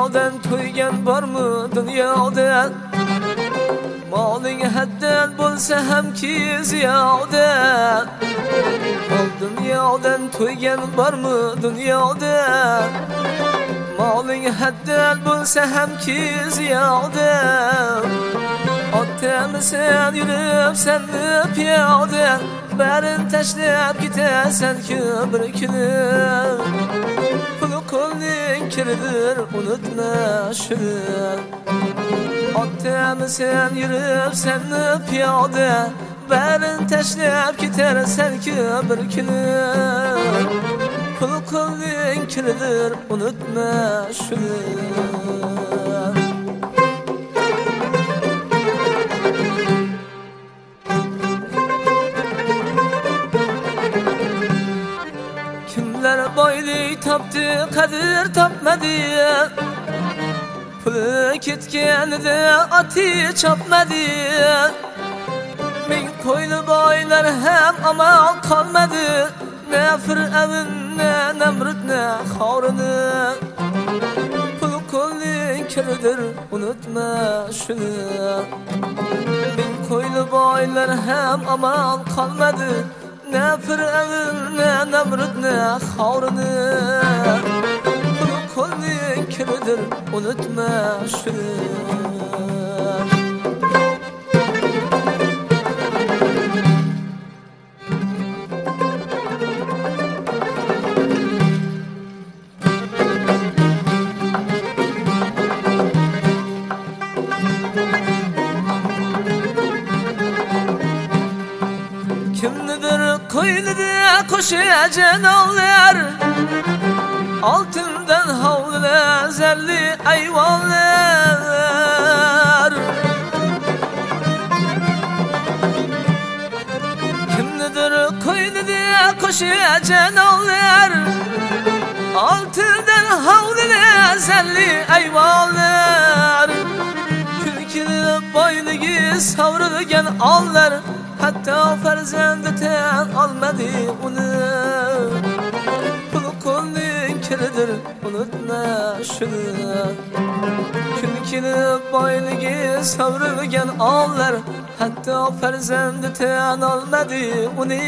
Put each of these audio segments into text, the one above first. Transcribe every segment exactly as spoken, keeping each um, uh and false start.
Dünyadan to'ygan bormi dunyoda? Moling haddan bo'lsa hamki ziyoda. Mol dunyodan to'ygan bormi dunyoda? Moling haddan bo'lsa hamki ziyoda. Otamisan yuribsan piyoda, barin tashlab ketasan-ku bir kuni. Puli qo'lning kiridir, unutma shuni. Otamisan yuribsan piyoda, barin tashlab ketasan-ku bir kuni. Puli qo'lning kiridir, unutma shuni. Boylik topdi, qadr topmadi. Puli ketganida oti chopmadi. Ming qo'yli boylar ham amal qolmadi. Ne Fir'avn, ne Namrud, ne Xorini. Puli qo'lning kiridir, unutma shuni. Ming qo'yli boylar ham amal qolmadi. Ne Fir'avn, ne Namrud, ne Xorini. Puli qo'lning kiridir, unutma shuni. Kimnidir qo'ynida qo'shajan ovlar, oltindan hovlilar, zarli ayvonlar. Kimnidir qo'ynida qo'shajan ovlar, oltindan hovlilar, zarli ayvonlar. Kulkili boyligi sovrilgan onlar, hatto farzandi tan olmadi uni. Puli qo'lning kiridir, unutma shuni. Kulkili boyligi sovrilgan onlar, hatto farzandi tan olmadi uni.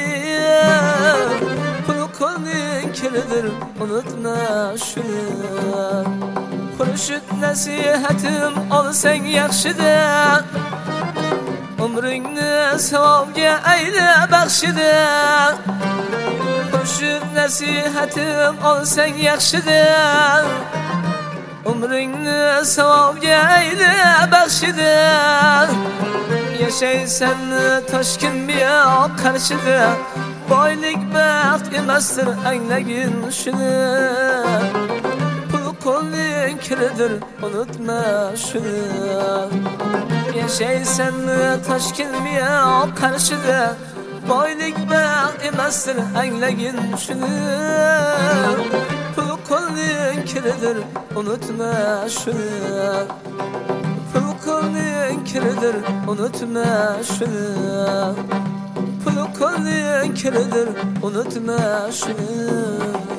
Puli qo'lning kiridir, unutma shuni. Xurshid nasihatim olsang yaxshida, umringni savobga ayla baxshida. Xurshid nasihatim olsang yaxshida, umringni savobga ayla baxshida. Yashaysan Toshkent biyo qarshida, boylik baxt emasdir, anglagin shuni. Puli qo'lning kiridir, unutma shuni. Yashaysan Toshkent biyo qarshida, boylik baxt emasdir, anglagin shuni. Puli qo'lning kiridir, unutma shuni. Puli qo'lning kiridir, unutma shuni. Puli qo'lning kiridir, unutma shuni.